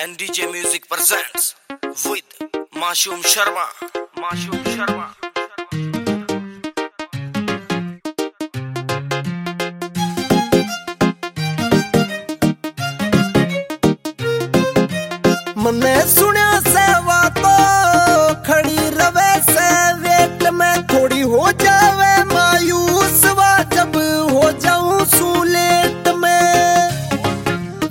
NDJ Music presents with Mashoom Sharma. Mashoom Sharma. मने सुनिया सेवा तो खड़ी रवे से वेट में थोड़ी हो जावे